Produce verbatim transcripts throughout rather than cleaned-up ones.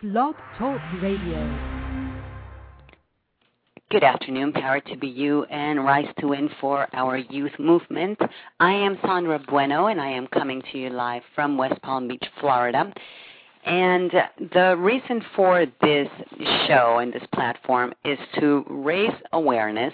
Blog Talk Radio. Good afternoon, power to be you and rise to win for our youth movement. I am Sandra Bueno, and I am coming to you live from West Palm Beach, Florida. And the reason for this show and this platform is to raise awareness,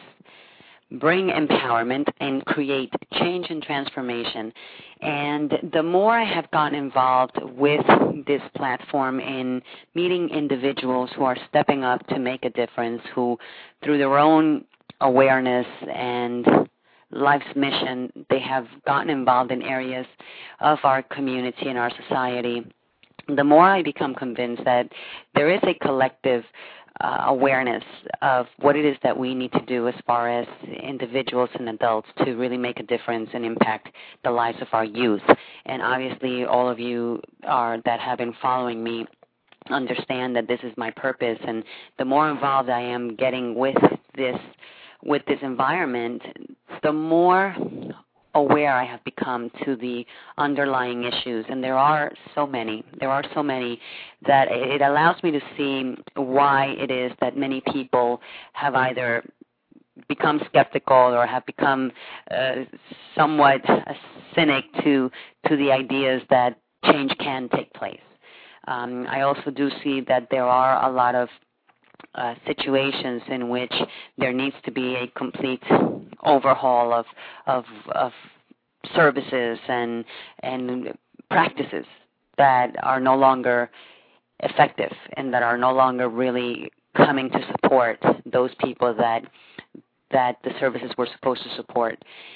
bring empowerment, and create change and transformation. And the more I have gotten involved with this platform in meeting individuals who are stepping up to make a difference, who through their own awareness and life's mission, they have gotten involved in areas of our community and our society, the more I become convinced that there is a collective Uh, awareness of what it is that we need to do as far as individuals and adults to really make a difference and impact the lives of our youth. And obviously all of you are that have been following me understand that this is my purpose, and the more involved I am getting with this with this environment, the more aware I have become to the underlying issues, and there are so many, there are so many that it allows me to see why it is that many people have either become skeptical or have become uh, somewhat a cynic to to the ideas that change can take place. Um, I also do see that there are a lot of Uh, situations in which there needs to be a complete overhaul of of, of services and and practices that are no longer effective and that are no longer really coming to support those people that that the services were supposed to support.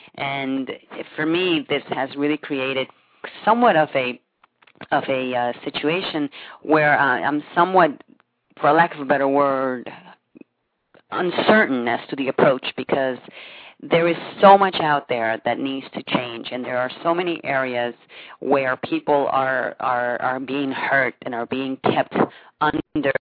And for me, this has really created somewhat of a of a uh, situation where uh, I'm somewhat, for lack of a better word, uncertain as to the approach, because there is so much out there that needs to change, and there are so many areas where people are are, are being hurt and are being kept under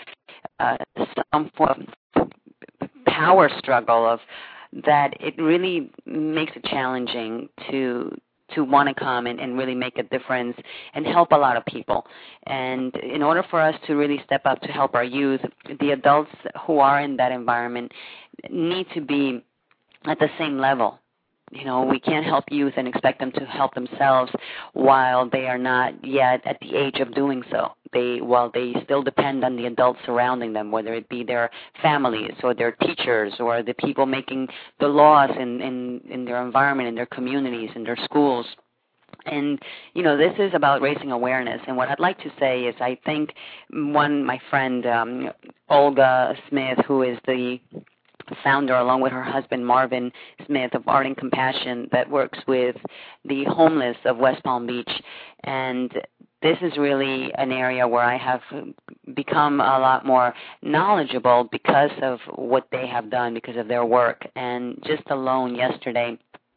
uh, some form of power struggle of that it really makes it challenging to to want to come and, and really make a difference and help a lot of people. And in order for us to really step up to help our youth, the adults who are in that environment need to be at the same level. You know, we can't help youth and expect them to help themselves while they are not yet at the age of doing so. They, while they still depend on the adults surrounding them, whether it be their families or their teachers or the people making the laws in, in, in their environment, in their communities, in their schools. And, you know, this is about raising awareness. And what I'd like to say is I think one, my friend, um, Olga Smith, who is the founder, along with her husband Marvin Smith, of Art and Compassion, that works with the homeless of West Palm Beach. And this is really an area where I have become a lot more knowledgeable because of what they have done, because of their work. And just alone yesterday,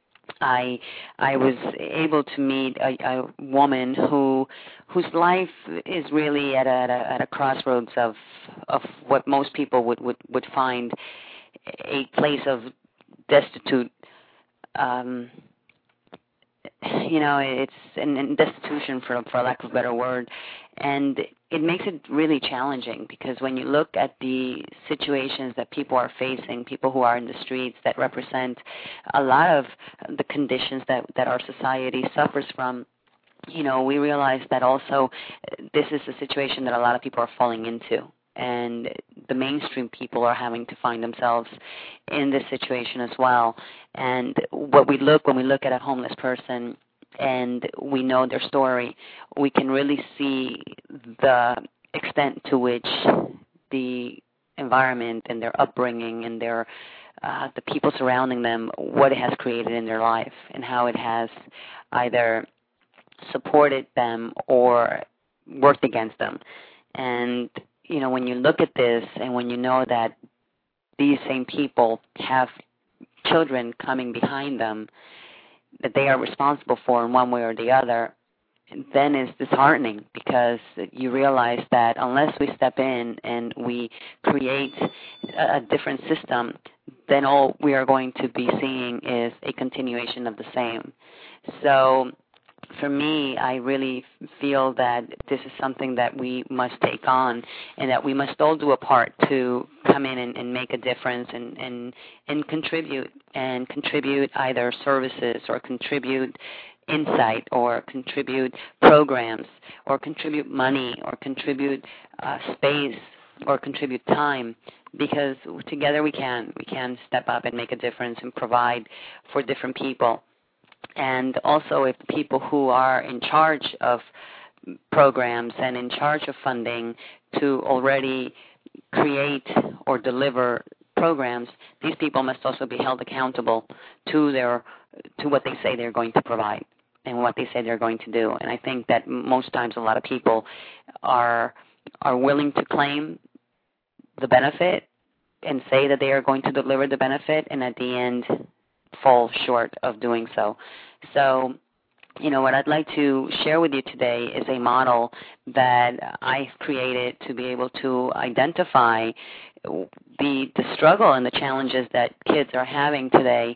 I I was able to meet a, a woman who whose life is really at a, at a, at a crossroads of of what most people would, would, would find a place of destitute, um, you know, it's an, an destitution, for, for lack of a better word, and it makes it really challenging, because when you look at the situations that people are facing, people who are in the streets, that represent a lot of the conditions that, that our society suffers from, you know, we realize that also this is a situation that a lot of people are falling into. And the mainstream people are having to find themselves in this situation as well. And what we look, when we look at a homeless person and we know their story, we can really see the extent to which the environment and their upbringing and their uh, the people surrounding them, what it has created in their life and how it has either supported them or worked against them. And you know, when you look at this and when you know that these same people have children coming behind them that they are responsible for in one way or the other, then it's disheartening, because you realize that unless we step in and we create a, a different system, then all we are going to be seeing is a continuation of the same. So for me, I really feel that this is something that we must take on, and that we must all do a part to come in and, and make a difference and, and, and contribute, and contribute either services or contribute insight or contribute programs or contribute money or contribute uh, space or contribute time, because together we can. We can step up and make a difference and provide for different people. And also, if the people who are in charge of programs and in charge of funding to already create or deliver programs, these people must also be held accountable to their to what they say they're going to provide and what they say they're going to do. And I think that most times a lot of people are are willing to claim the benefit and say that they are going to deliver the benefit, and at the end fall short of doing so. So, you know, what I'd like to share with you today is a model that I've created to be able to identify the the struggle and the challenges that kids are having today,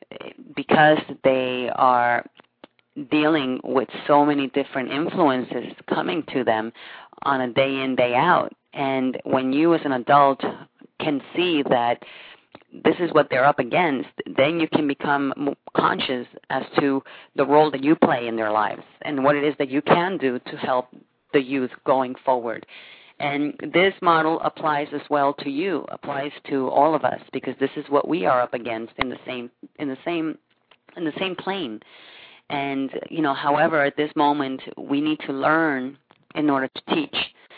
because they are dealing with so many different influences coming to them on a day in, day out. And when you as an adult can see that this is what they're up against, then you can become conscious as to the role that you play in their lives and what it is that you can do to help the youth going forward. And this model applies as well to you, applies to all of us, because this is what we are up against in the same in the same in the same plane. And you know, however, at this moment we need to learn in order to teach.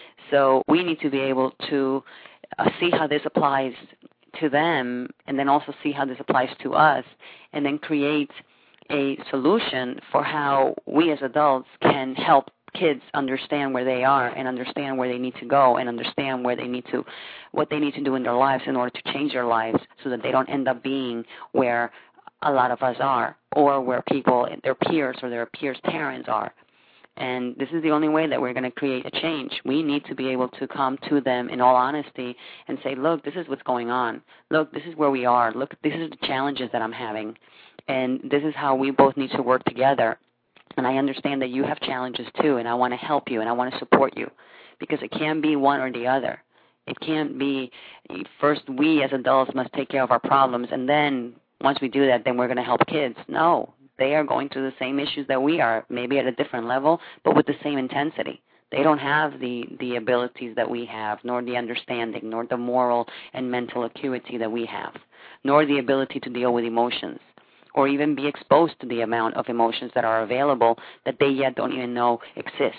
So we need to be able to uh, see how this applies to them, and then also see how this applies to us, and then create a solution for how we as adults can help kids understand where they are and understand where they need to go and understand where they need to, what they need to do in their lives in order to change their lives, so that they don't end up being where a lot of us are, or where people, their peers or their peers' parents are. And this is the only way that we're going to create a change. We need to be able to come to them in all honesty and say, look, this is what's going on. Look, this is where we are. Look, this is the challenges that I'm having. And this is how we both need to work together. And I understand that you have challenges too, and I want to help you and I want to support you, because it can't be one or the other. It can't be first we as adults must take care of our problems, and then once we do that, then we're going to help kids. No. They are going through the same issues that we are, maybe at a different level, but with the same intensity. They don't have the, the abilities that we have, nor the understanding, nor the moral and mental acuity that we have, nor the ability to deal with emotions, or even be exposed to the amount of emotions that are available that they yet don't even know exist.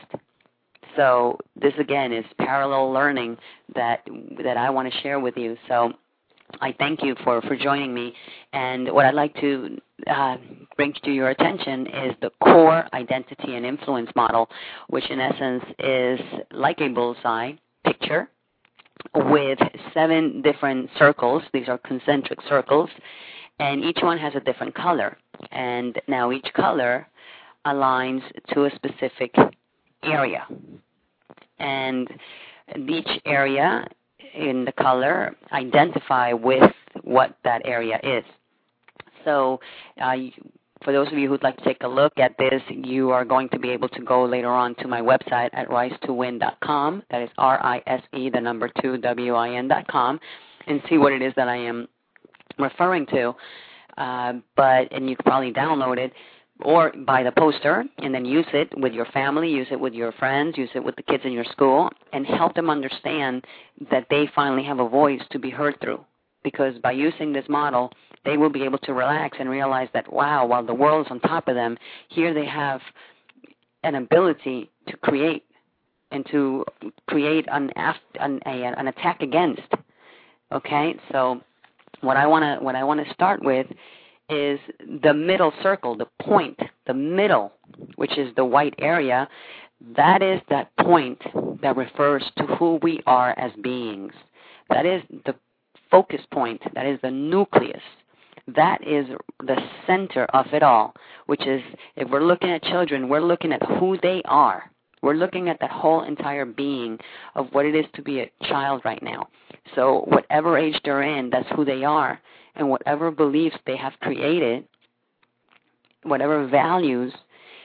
So this, again, is parallel learning that that I want to share with you. So I thank you for, for joining me, and what I'd like to uh, bring to your attention is the core identity and influence model, which in essence is like a bullseye picture with seven different circles. These are concentric circles, and each one has a different color. And now each color aligns to a specific area, and each area in the color identify with what that area is. So uh, for those of you who'd like to take a look at this, you are going to be able to go later on to my website at rise to win dot com. That is R I S E, the number two, W I N dot com, and see what it is that I am referring to. Uh, but and you can probably download it or buy the poster and then use it with your family, use it with your friends, use it with the kids in your school, and help them understand that they finally have a voice to be heard through. Because by using this model, they will be able to relax and realize that, wow, while the world is on top of them, here they have an ability to create and to create an, an, an attack against. Okay, so what I want to what I want to start with is the middle circle, the point, the middle, which is the white area. That is that point that refers to who we are as beings. That is the focus point. That is the nucleus. That is the center of it all, which is, if we're looking at children, we're looking at who they are. We're looking at that whole entire being of what it is to be a child right now. So whatever age they're in, that's who they are. And whatever beliefs they have created, whatever values,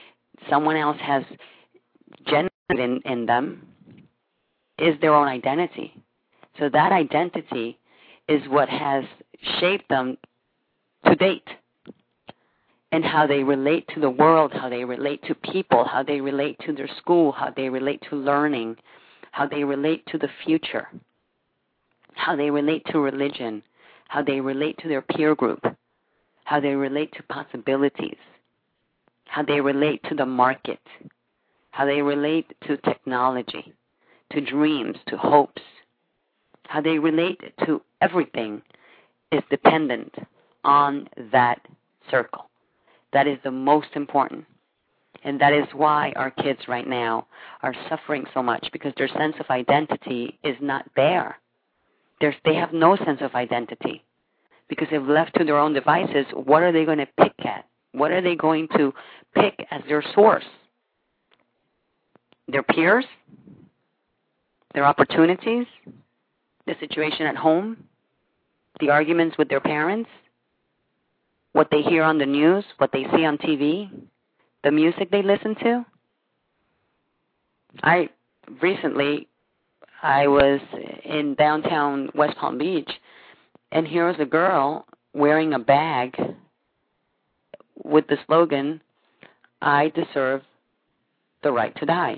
someone else has generated in, in them is their own identity. So that identity is what has shaped them to date, and how they relate to the world, how they relate to people, how they relate to their school, how they relate to learning, how they relate to the future, how they relate to religion, how they relate to their peer group, how they relate to possibilities, how they relate to the market, how they relate to technology, to dreams, to hopes, how they relate to everything is dependent on that circle. That is the most important. And that is why our kids right now are suffering so much, because their sense of identity is not there. There's, they have no sense of identity. Because if left to their own devices, what are they going to pick at? What are they going to pick as their source? Their peers? Their opportunities? The situation at home? The arguments with their parents? What they hear on the news? What they see on T V? The music they listen to? I recently, I was in downtown West Palm Beach, and here was a girl wearing a bag with the slogan, "I deserve the right to die."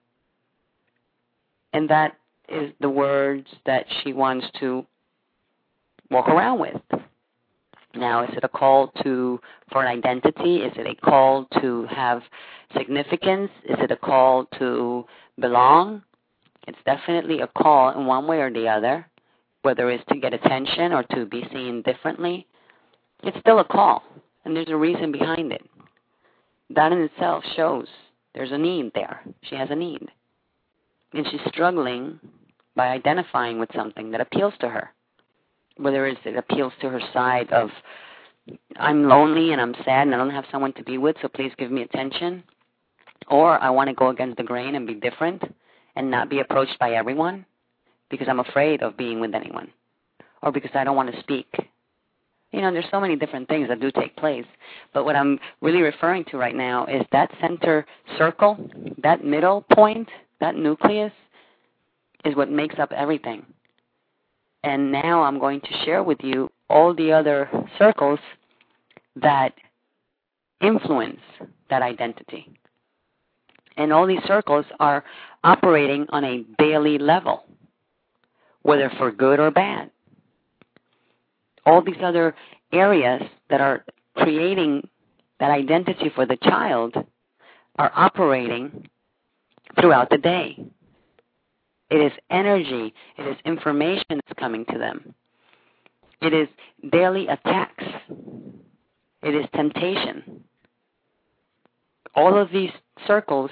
And that is the words that she wants to walk around with. Now, is it a call to for an identity? Is it a call to have significance? Is it a call to belong? It's definitely a call in one way or the other, whether it's to get attention or to be seen differently. It's still a call, and there's a reason behind it. That in itself shows there's a need there. She has a need. And she's struggling by identifying with something that appeals to her. Whether it's, it appeals to her side of, I'm lonely and I'm sad and I don't have someone to be with, so please give me attention. Or I want to go against the grain and be different and not be approached by everyone because I'm afraid of being with anyone. Or because I don't want to speak. You know, there's so many different things that do take place. But what I'm really referring to right now is that center circle, that middle point, that nucleus is what makes up everything. And now I'm going to share with you all the other circles that influence that identity. And all these circles are operating on a daily level, whether for good or bad. All these other areas that are creating that identity for the child are operating throughout the day. It is energy. It is information that's coming to them. It is daily attacks. It is temptation. All of these circles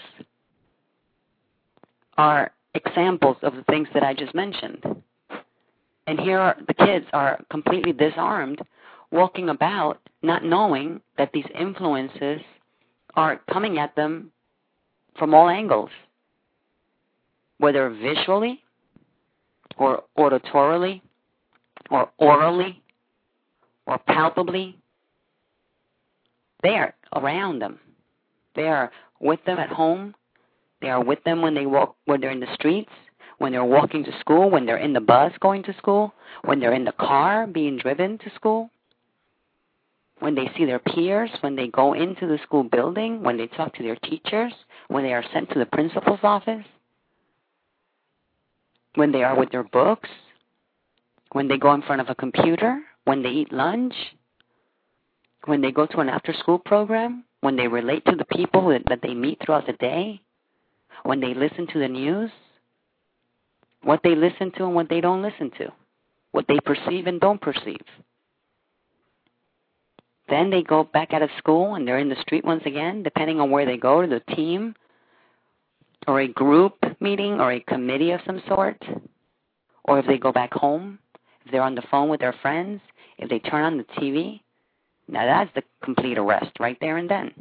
are examples of the things that I just mentioned. And here are, the kids are completely disarmed, walking about, not knowing that these influences are coming at them from all angles, whether visually or auditorily or orally or palpably. They are around them. They are with them at home. They are with them when they walk, when they're in the streets, when they're walking to school, when they're in the bus going to school, when they're in the car being driven to school, when they see their peers, when they go into the school building, when they talk to their teachers, when they are sent to the principal's office, when they are with their books, when they go in front of a computer, when they eat lunch, when they go to an after-school program, when they relate to the people that, that they meet throughout the day, when they listen to the news, what they listen to and what they don't listen to, what they perceive and don't perceive. Then they go back out of school and they're in the street once again, depending on where they go, to the team, or a group meeting or a committee of some sort, or if they go back home, if they're on the phone with their friends, if they turn on the T V. Now that's the complete arrest right there and then.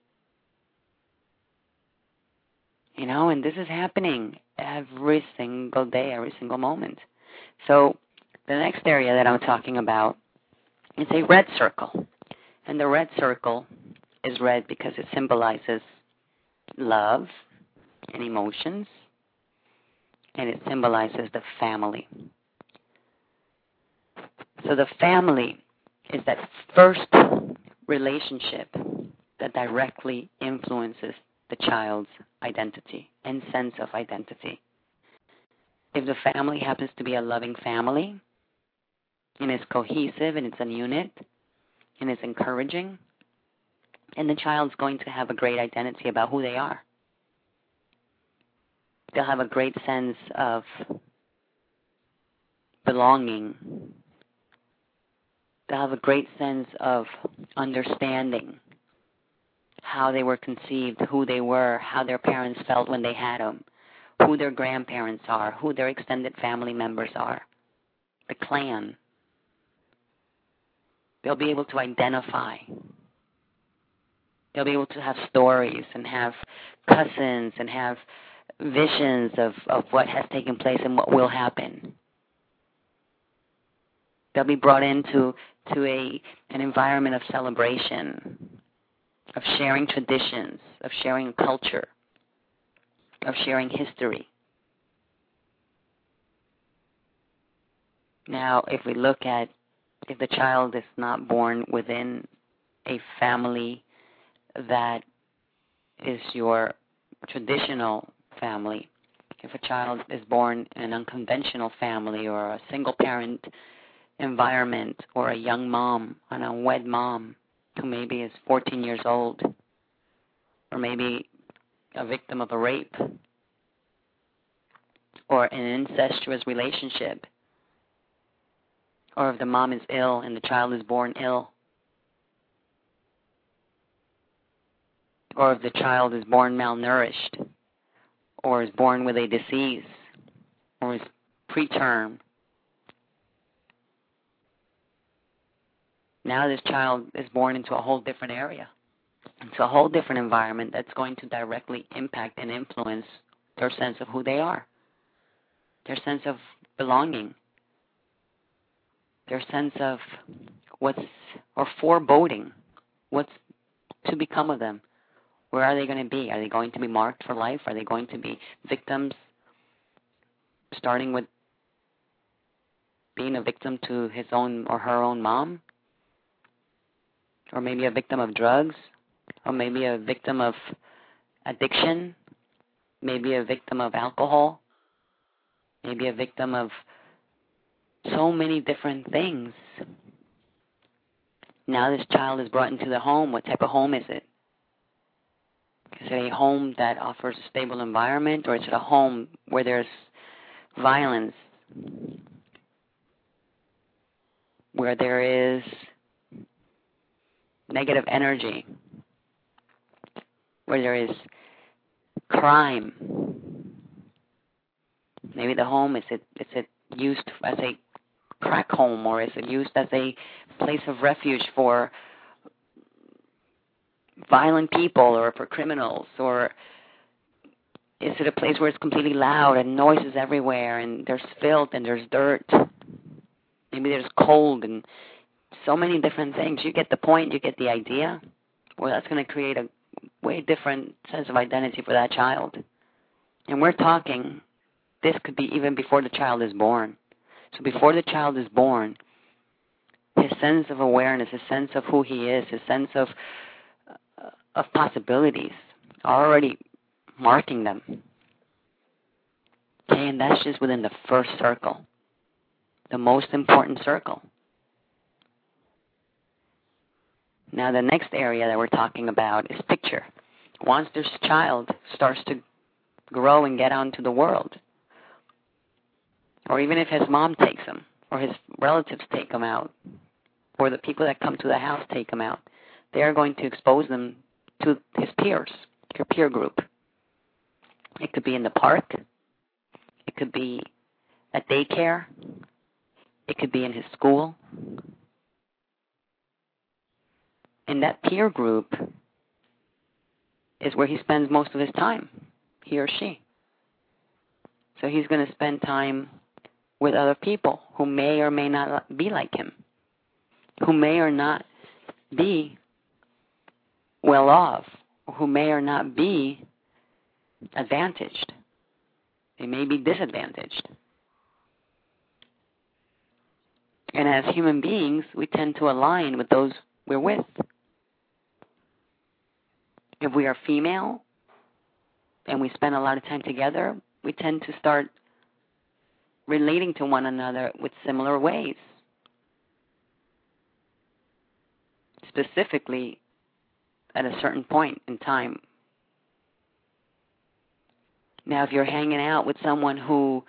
You know, and this is happening every single day, every single moment. So the next area that I'm talking about is a red circle. And the red circle is red because it symbolizes love and emotions, and it symbolizes the family. So the family is that first relationship that directly influences the child's identity and sense of identity. If the family happens to be a loving family, and it's cohesive, and it's a unit, and it's encouraging, and the child's going to have a great identity about who they are. They'll have a great sense of belonging. They'll have a great sense of understanding how they were conceived, who they were, how their parents felt when they had them, who their grandparents are, who their extended family members are, the clan. They'll be able to identify. They'll be able to have stories and have cousins and have visions of, of what has taken place and what will happen. They'll be brought into to a an environment of celebration, of sharing traditions, of sharing culture, of sharing history. Now, if we look at if the child is not born within a family that is your traditional family, if a child is born in an unconventional family or a single-parent environment, or a young mom, an unwed mom who maybe is fourteen years old, or maybe a victim of a rape, or an incestuous relationship, or if the mom is ill and the child is born ill, or if the child is born malnourished, or is born with a disease, or is preterm. Now this child is born into a whole different area, into a whole different environment that's going to directly impact and influence their sense of who they are, their sense of belonging, their sense of what's, or foreboding, what's to become of them. Where are they going to be? Are they going to be marked for life? Are they going to be victims, starting with being a victim to his own or her own mom? Or maybe a victim of drugs, or maybe a victim of addiction, maybe a victim of alcohol, maybe a victim of so many different things. Now this child is brought into the home. What type of home is it? Is it a home that offers a stable environment, or is it a home where there's violence, where there is negative energy, where there is crime? Maybe the home, is it is it used as a crack home, or is it used as a place of refuge for violent people or for criminals? Or is it a place where it's completely loud and noises everywhere and there's filth and there's dirt? Maybe there's cold and so many different things. You get the point, you get the idea. Well, that's going to create a way different sense of identity for that child. And we're talking, this could be even before the child is born. So before the child is born, his sense of awareness, his sense of who he is, his sense of uh, of possibilities are already marking them. Okay, and that's just within the first circle, the most important circle. Now, the next area that we're talking about is picture. Once this child starts to grow and get out into the world, or even if his mom takes him, or his relatives take him out, or the people that come to the house take him out, they are going to expose them to his peers, your peer group. It could be in the park. It could be at daycare. It could be in his school. And that peer group is where he spends most of his time, he or she. So he's going to spend time with other people who may or may not be like him, who may or not be well off, who may or not be advantaged. They may be disadvantaged. And as human beings, we tend to align with those we're with. If we are female and we spend a lot of time together, we tend to start relating to one another with similar ways. Specifically, at a certain point in time. Now, if you're hanging out with someone who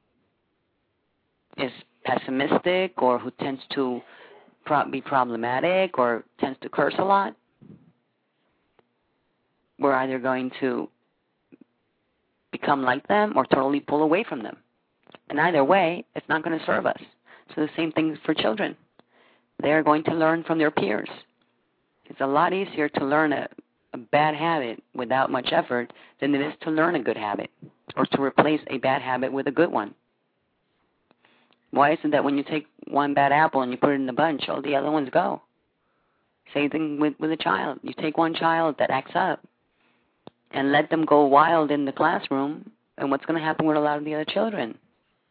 is pessimistic or who tends to pro- be problematic or tends to curse a lot, we're either going to become like them or totally pull away from them. And either way, it's not going to serve us. So the same thing for children. They're going to learn from their peers. It's a lot easier to learn a, a bad habit without much effort than it is to learn a good habit or to replace a bad habit with a good one. Why is it that when you take one bad apple and you put it in the bunch, all the other ones go? Same thing with, with a child. You take one child that acts up and let them go wild in the classroom, and what's going to happen with a lot of the other children?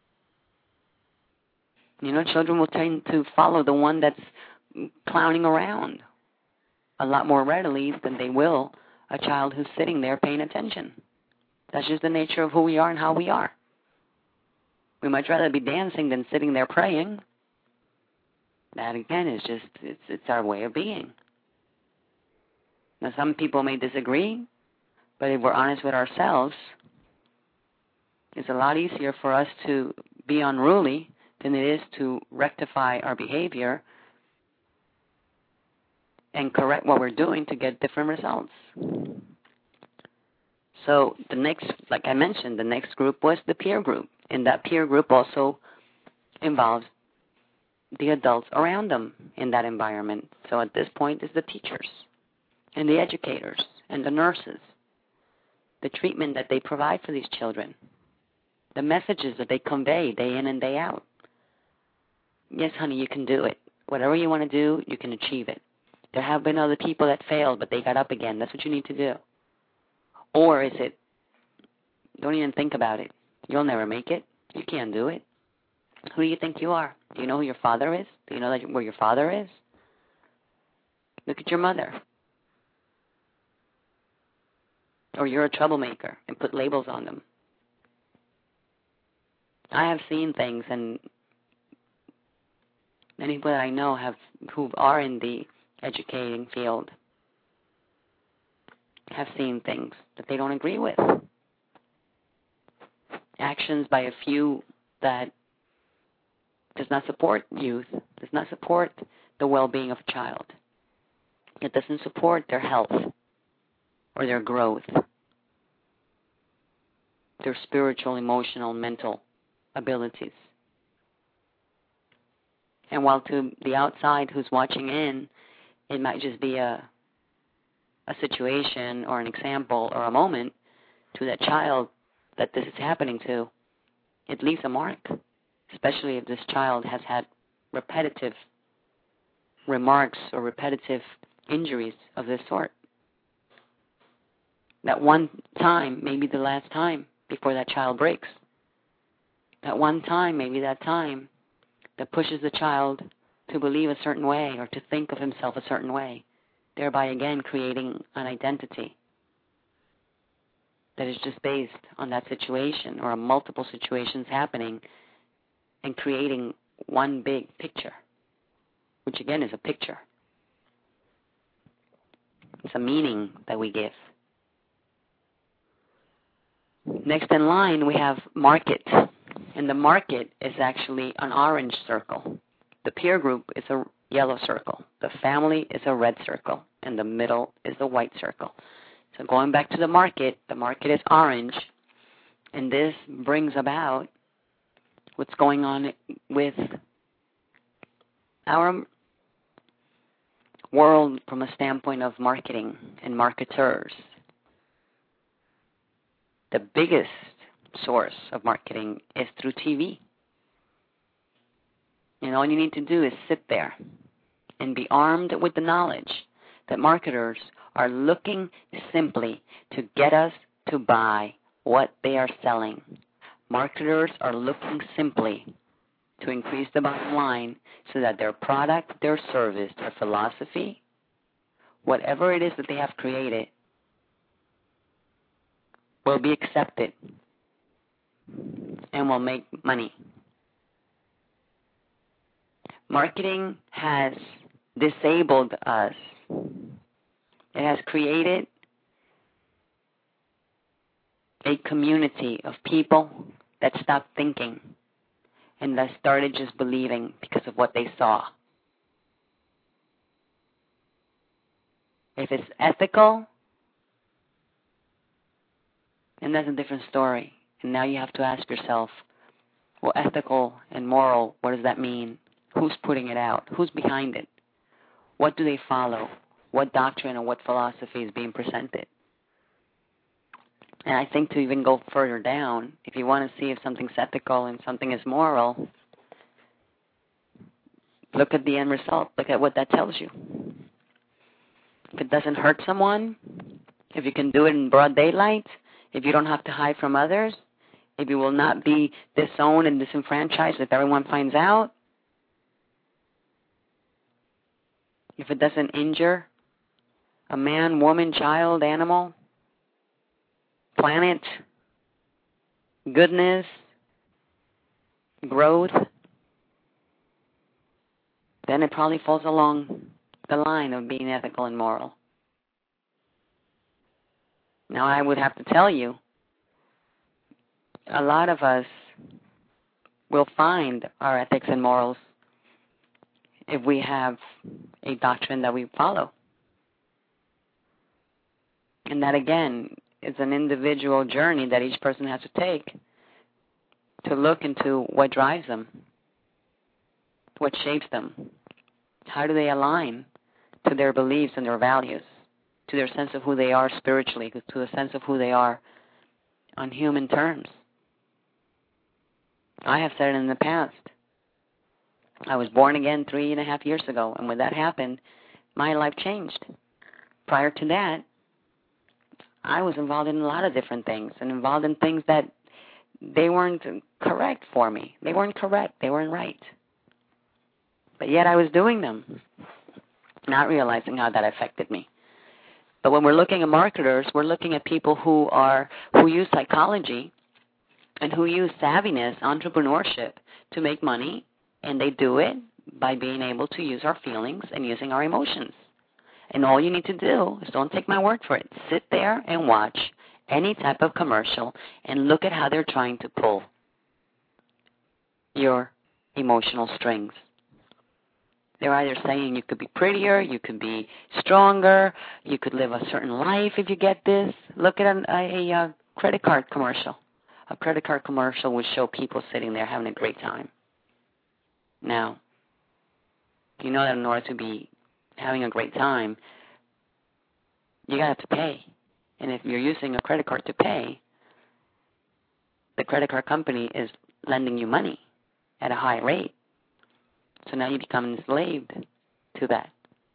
You know, children will tend to follow the one that's clowning around a lot more readily than they will a child who's sitting there paying attention. That's just the nature of who we are and how we are. We much rather be dancing than sitting there praying. That, again, is just, it's, it's our way of being. Now, some people may disagree, but if we're honest with ourselves, it's a lot easier for us to be unruly than it is to rectify our behavior and correct what we're doing to get different results. So the next, like I mentioned, the next group was the peer group. And that peer group also involves the adults around them in that environment. So at this point, it's the teachers and the educators and the nurses, the treatment that they provide for these children, the messages that they convey day in and day out. Yes, honey, you can do it. Whatever you want to do, you can achieve it. There have been other people that failed, but they got up again. That's what you need to do. Or is it, don't even think about it. You'll never make it. You can't do it. Who do you think you are? Do you know who your father is? Do you know that where your father is? Look at your mother. Or you're a troublemaker and put labels on them. I have seen things, and many people that I know have who are in the educating field have seen things that they don't agree with. Actions by a few that does not support youth, does not support the well-being of a child. It doesn't support their health or their growth, their spiritual, emotional, mental abilities. And while to the outside who's watching in, it might just be a a situation or an example or a moment, to that child that this is happening to, it leaves a mark, especially if this child has had repetitive remarks or repetitive injuries of this sort. That one time may be the last time before that child breaks. That one time may be that time that pushes the child to believe a certain way or to think of himself a certain way, thereby again creating an identity that is just based on that situation or multiple situations happening and creating one big picture, which again is a picture. It's a meaning that we give. Next in line, we have market. And the market is actually an orange circle. The peer group is a yellow circle. The family is a red circle. And the middle is the white circle. So going back to the market, the market is orange. And this brings about what's going on with our world from a standpoint of marketing and marketers. The biggest source of marketing is through T V. And all you need to do is sit there and be armed with the knowledge that marketers are looking simply to get us to buy what they are selling. Marketers are looking simply to increase the bottom line so that their product, their service, their philosophy, whatever it is that they have created, will be accepted and will make money. Marketing has disabled us. It has created a community of people that stopped thinking and that started just believing because of what they saw. If it's ethical, then that's a different story. And now you have to ask yourself, well, ethical and moral, what does that mean? Who's putting it out? Who's behind it? What do they follow? What doctrine or what philosophy is being presented? And I think to even go further down, if you want to see if something's ethical and something is moral, look at the end result. Look at what that tells you. If it doesn't hurt someone, if you can do it in broad daylight, if you don't have to hide from others, if you will not be disowned and disenfranchised if everyone finds out, if it doesn't injure a man, woman, child, animal, planet, goodness, growth, then it probably falls along the line of being ethical and moral. Now, I would have to tell you, a lot of us will find our ethics and morals if we have a doctrine that we follow. And that, again, is an individual journey that each person has to take to look into what drives them, what shapes them, how do they align to their beliefs and their values, to their sense of who they are spiritually, to the sense of who they are on human terms. I have said it in the past. I was born again three and a half years ago, and when that happened, my life changed. Prior to that, I was involved in a lot of different things, and involved in things that they weren't correct for me. They weren't correct. They weren't right. But yet I was doing them, not realizing how that affected me. But when we're looking at marketers, we're looking at people who are who use psychology and who use savviness, entrepreneurship, to make money, and they do it by being able to use our feelings and using our emotions. And all you need to do is, don't take my word for it, sit there and watch any type of commercial and look at how they're trying to pull your emotional strings. They're either saying you could be prettier, you could be stronger, you could live a certain life if you get this. Look at a, a, a credit card commercial. A credit card commercial would show people sitting there having a great time. Now, you know that in order to be having a great time, you got to pay. And if you're using a credit card to pay, the credit card company is lending you money at a high rate. So now you become enslaved to that.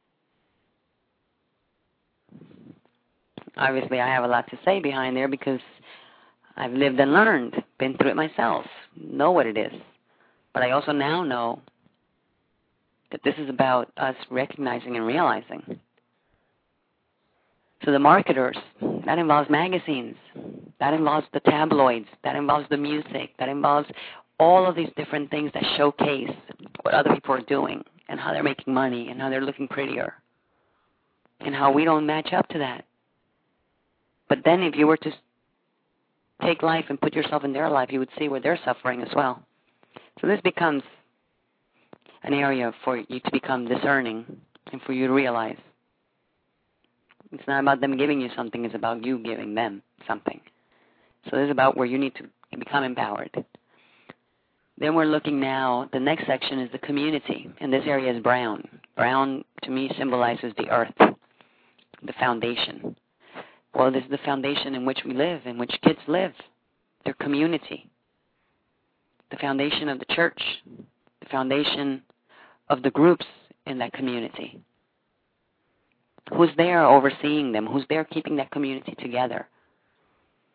Obviously, I have a lot to say behind there because I've lived and learned, been through it myself, know what it is. But I also now know that this is about us recognizing and realizing. So the marketers, that involves magazines, that involves the tabloids, that involves the music, that involves all of these different things that showcase what other people are doing and how they're making money and how they're looking prettier and how we don't match up to that. But then if you were to take life and put yourself in their life, you would see where they're suffering as well. So this becomes an area for you to become discerning and for you to realize. It's not about them giving you something, it's about you giving them something. So this is about where you need to become empowered. Then we're looking now, the next section is the community, and this area is brown. Brown, to me, symbolizes the earth, the foundation. Well, this is the foundation in which we live, in which kids live, their community. The foundation of the church, the foundation of the groups in that community. Who's there overseeing them? Who's there keeping that community together?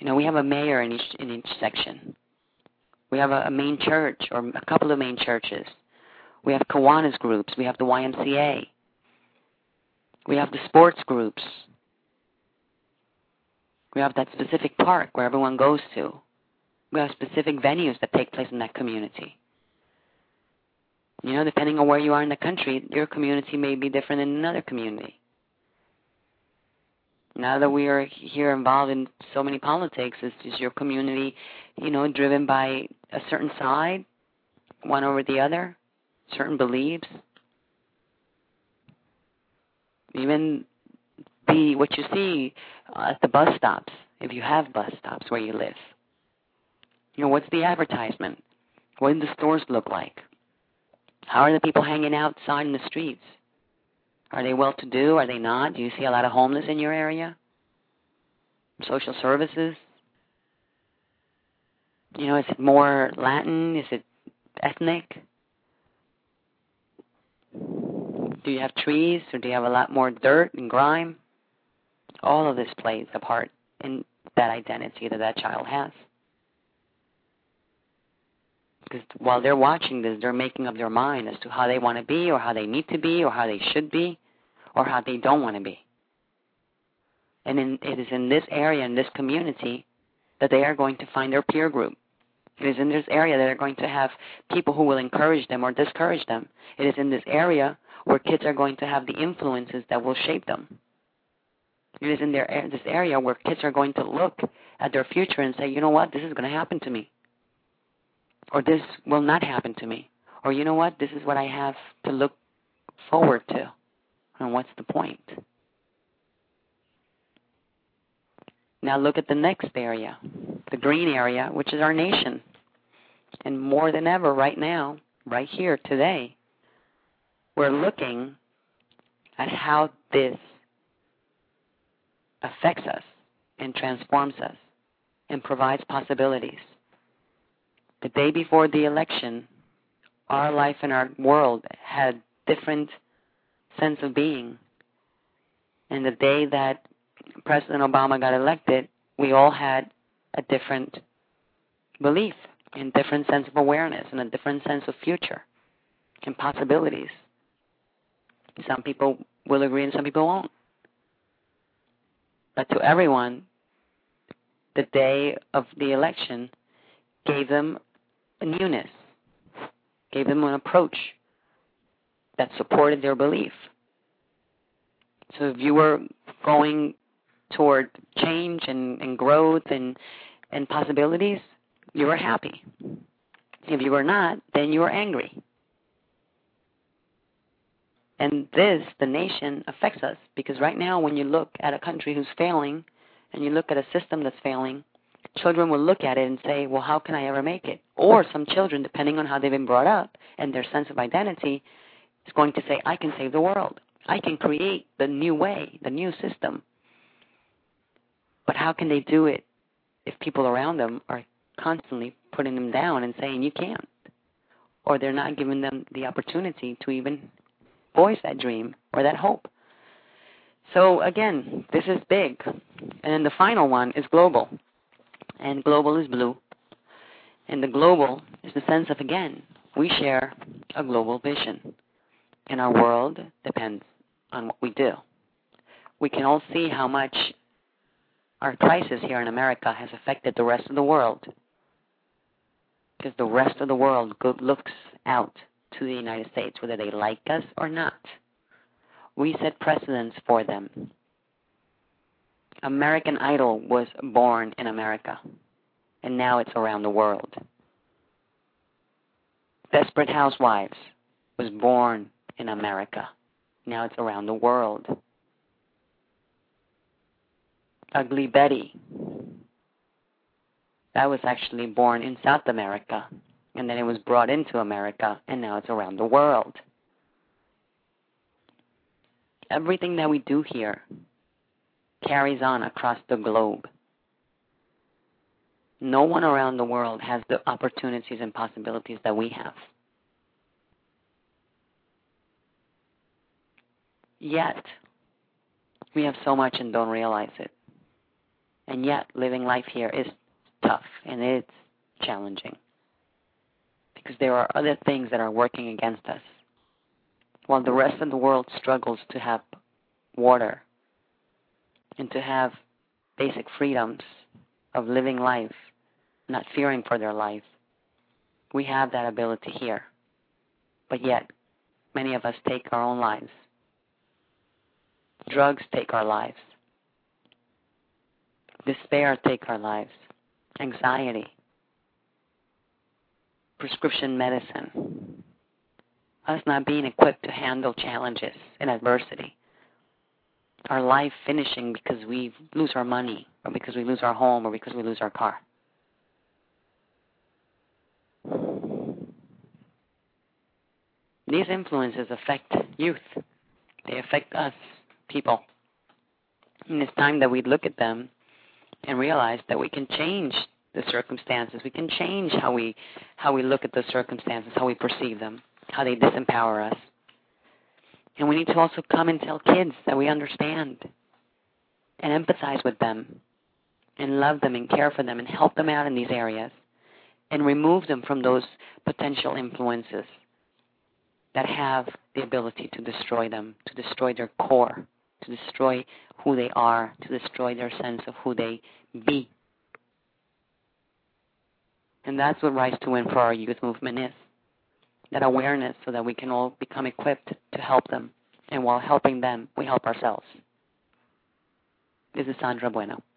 You know, we have a mayor in each in each section. We have a, a main church or a couple of main churches. We have Kiwanis groups. We have the Y M C A. We have the sports groups. We have that specific park where everyone goes to. We have specific venues that take place in that community. You know, depending on where you are in the country, your community may be different than another community. Now that we are here involved in so many politics, is, is your community, you know, driven by a certain side, one over the other, certain beliefs? Even the what you see at the bus stops, if you have bus stops where you live. You know, what's the advertisement? What do the stores look like? How are the people hanging outside in the streets? Are they well-to-do? Are they not? Do you see a lot of homeless in your area? Social services? You know, is it more Latin? Is it ethnic? Do you have trees, or do you have a lot more dirt and grime? All of this plays a part in that identity that that child has. Because while they're watching this, they're making up their mind as to how they want to be, or how they need to be, or how they should be, or how they don't want to be. And in, it is in this area, in this community, that they are going to find their peer group. It is in this area that they're going to have people who will encourage them or discourage them. It is in this area where kids are going to have the influences that will shape them. It is in their, this area where kids are going to look at their future and say, you know what, this is going to happen to me. Or this will not happen to me. Or you know what, this is what I have to look forward to. And what's the point? Now look at the next area, the green area, which is our nation. And more than ever right now, right here today, we're looking at how this affects us and transforms us and provides possibilities. The day before the election, our life and our world had different sense of being. And the day that President Obama got elected, we all had a different belief, and different sense of awareness, and a different sense of future and possibilities. Some people will agree and some people won't. But to everyone, the day of the election gave them a newness, gave them an approach that supported their belief. So if you were going toward change and, and growth and, and possibilities, you were happy. If you were not, then you were angry. And this, the nation, affects us because right now when you look at a country who's failing and you look at a system that's failing, children will look at it and say, well, how can I ever make it? Or some children, depending on how they've been brought up and their sense of identity, is going to say, I can save the world. I can create the new way, the new system. But how can they do it if people around them are constantly putting them down and saying, you can't? Or they're not giving them the opportunity to even voice that dream or that hope. So again, this is big. And then the final one is global. And global is blue. And the global is the sense of, again, we share a global vision. And our world depends on what we do. We can all see how much our crisis here in America has affected the rest of the world. Because the rest of the world go- looks out to the United States, whether they like us or not. We set precedents for them. American Idol was born in America, and now it's around the world. Desperate Housewives was born in America. Now it's around the world. Ugly Betty, that was actually born in South America, and then it was brought into America, and now it's around the world. Everything that we do here carries on across the globe. No one around the world has the opportunities and possibilities that we have. Yet, we have so much and don't realize it. And yet, living life here is tough and it's challenging because there are other things that are working against us. While the rest of the world struggles to have water and to have basic freedoms of living life, not fearing for their life, we have that ability here. But yet, many of us take our own lives. Drugs take our lives. Despair take our lives. Anxiety. Prescription medicine. Us not being equipped to handle challenges and adversity. Our life finishing because we lose our money, or because we lose our home, or because we lose our car. These influences affect youth. They affect us, people. And it's time that we look at them and realize that we can change the circumstances. We can change how we how we look at the circumstances, how we perceive them, how they disempower us. And we need to also come and tell kids that we understand and empathize with them and love them and care for them and help them out in these areas and remove them from those potential influences that have the ability to destroy them, to destroy their core, to destroy who they are, to destroy their sense of who they be. And that's what Rise to Win for our youth movement is, that awareness so that we can all become equipped to help them. And while helping them, we help ourselves. This is Sandra Bueno.